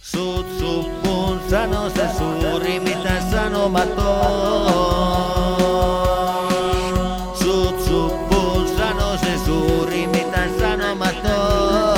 Suut suppuun sano se suuri mitä sanomaton. Suut suppuun sano se suuri mitä sanomaton.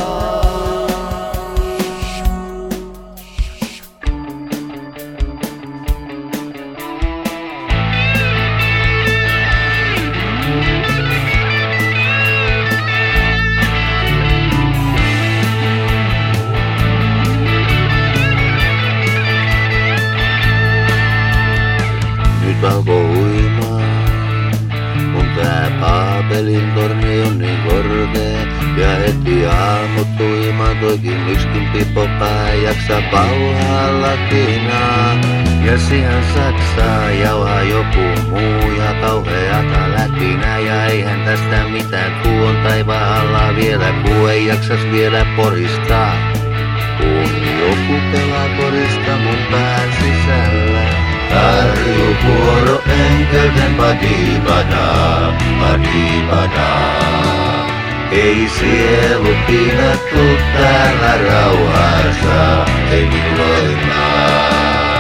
Nyt alkoi uimaan, kun tää Paapelin torni on niin korkea. Ja heti aamutuimaan toikin ykskin pipopää jaksa pauhalla tinaa. Ja siihen saksaa jauhaa joku muu ja kauheata lätinää. Ja eihän tästä mitään tuon taivaalla vielä, kun ei jaksas vielä poristaa. Kun joku pelaa porista mun pään sisällä. Tarjuvuoro enkelten padibada, padibada. Ei sielu piinattu täällä rauhassa, ei iloinaa.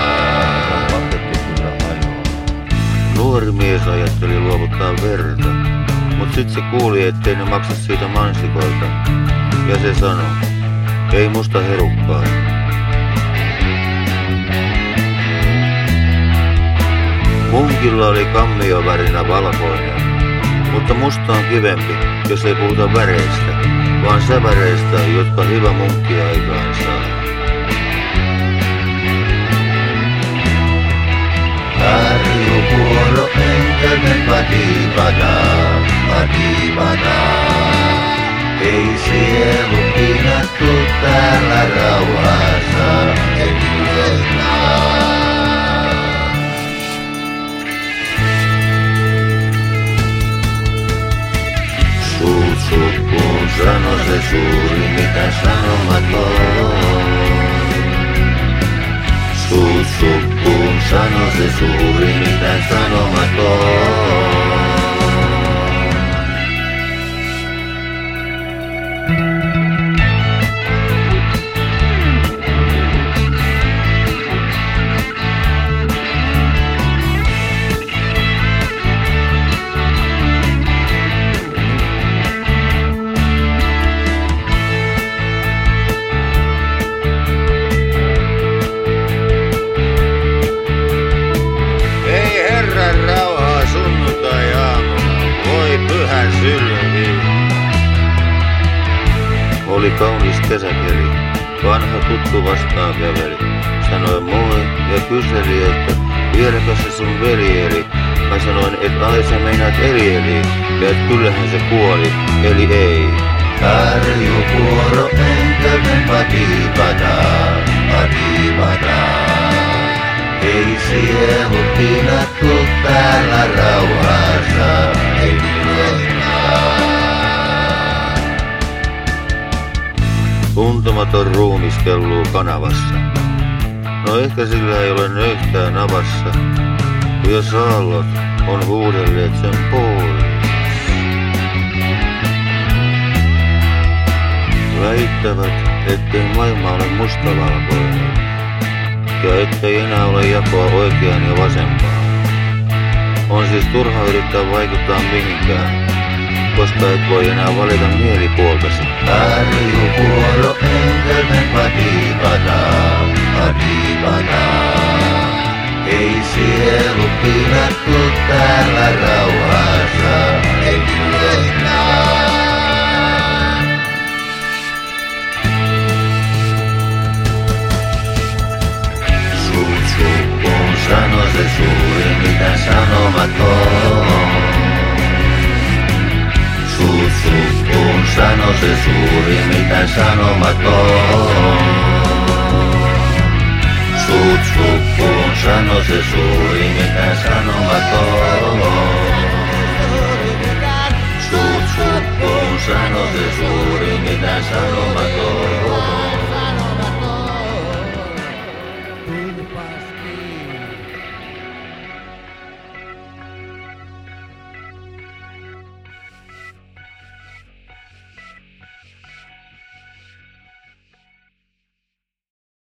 Nuori mies ajatteli luovuttaa verta, mut sit se kuuli ettei ne maksa siitä mansikoilta. Ja se sanoi, ei musta herukkaa. Munkilla oli kammiovärinä valkoinen, mutta musta on kivempi, jos ei puhuta väreistä, vaan säväreistä, jotka hyvä munkki aikaan saa. Tarjuvuoro enkelten padibada, padibada. Ei sielu piinattu täällä rauhassa, ei iloinaa. Suut suppuun sano se suuri mitä sanomaton. Suut suppuun sano se suuri mitä sanomaton. Oli kaunis kesäkeli, vanha tuttu vastaan käveli. Sanoi moi ja kyseli, että vieläkö se sun veljeli. Mä sanoin, että ai sä meinaat eli, ja et kyllähän se kuoli, eli ei. Tarjuvuoro enkelten padibada, padibada. Ei sielu piinattu täällä rauhassa, ei iloinaa. Tuntematon ruumis kelluu kanavassa. No ehkä sillä ei ole nöyhtää navassa, kun jos aallot on huudelleet sen pois. Väittävät, ettei maailma ole mustavalkoinen, ja ettei enää ole jakoa oikeaan ja vasempaan. On siis turha yrittää vaikuttaa mihinkään, koska et voi enää valita mielipuoltasi. Tarjuvuoro enkelten padibada, padibada. Ei sielu piinattu täällä rauhassa, ei iloinaa. Suut suppuun sano se suuri mitä sanomaton. Suut suppuun sano se suuri mitä sanomaton. Suut suppuun sano se suuri mitä sanomaton. Suut suppuun sano se suuri mitä sanomaton.